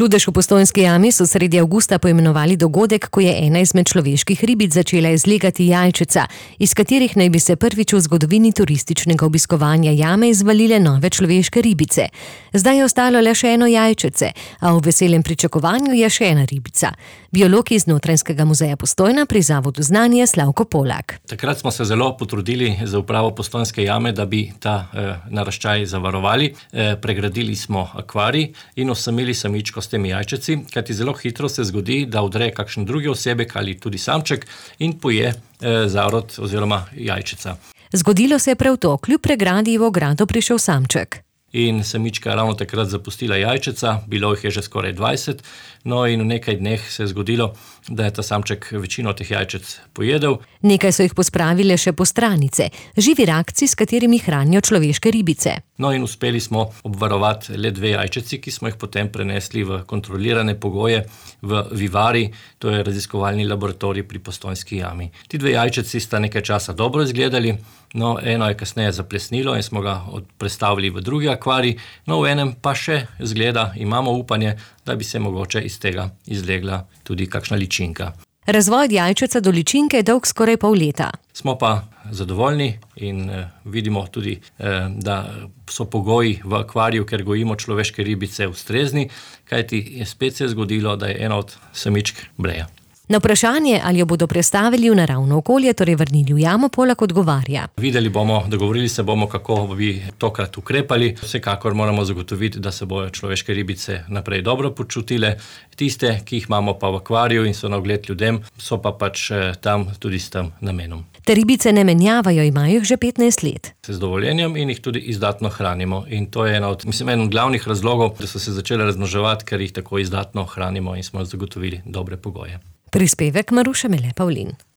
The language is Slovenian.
Čudež v Postojnski jami so sredi avgusta poimenovali dogodek, ko je ena izmed človeških ribic začela izlegati jajčeca, iz katerih naj bi se prvič v zgodovini turističnega obiskovanja jame izvalile nove človeške ribice. Zdaj je ostalo le še eno jajčece, a v veselem pričakovanju je še ena ribica. Biolog iz Notranjskega muzeja Postojna pri Zavodu Znanje Slavko Polak. Takrat smo se zelo potrudili za upravo Postojnske jame, da bi ta naraščaj zavarovali. Pregradili smo akvarij in osamili samičko s temi jajčeci, kajti zelo hitro se zgodi, da vdre kakšen drugi osebek ali tudi samček in poje zarod oziroma jajčeca. Zgodilo se je prav to, kljub pregradi v ogrado prišel samček. In samička je ravno takrat zapustila jajčeca, bilo jih je že skoraj 20, no in v nekaj dneh se je zgodilo, da je ta samček večino teh jajčec pojedel. Nekaj so jih pospravile še postranice, živi rakci, s katerimi hranijo človeške ribice. No in uspeli smo obvarovati le 2 jajčeci, ki smo jih potem prenesli v kontrolirane pogoje v Vivari, to je raziskovalni laboratorij pri Postojnski jami. Ti 2 jajčeci sta nekaj časa dobro izgledali, no eno je kasneje zaplesnilo in smo ga prestavili v drugi akvarij, no v enem pa še zgleda, imamo upanje, da bi se mogoče iz tega izlegla tudi kakšna ličinka. Razvoj od jajčeca do ličinke je dolg skoraj pol leta. Smo pa zadovoljni in vidimo tudi, da so pogoji v akvariju, ker gojimo človeške ribice, ustrezni, kajti spet se je zgodilo, da je ena od samičk breja. Na vprašanje, ali jo bodo prestavili v naravno okolje, torej vrnili v jamo, Polak odgovarja. Videli bomo, dogovorili se bomo, kako bi tokrat ukrepali. Vsekakor moramo zagotoviti, da se bojo človeške ribice naprej dobro počutile. Tiste, ki jih imamo pa v akvariju in so na ogled ljudem, so pa pač tam tudi s tem namenom. Te ribice ne menjavajo, imajo jih že 15 let. Z dovoljenjem in jih tudi izdatno hranimo. In to je eden od glavnih razlogov, da so se začele razmnoževati, ker jih tako izdatno hranimo in smo zagotovili dobre pogoje. Prispevek Maruše Mele Pavlin.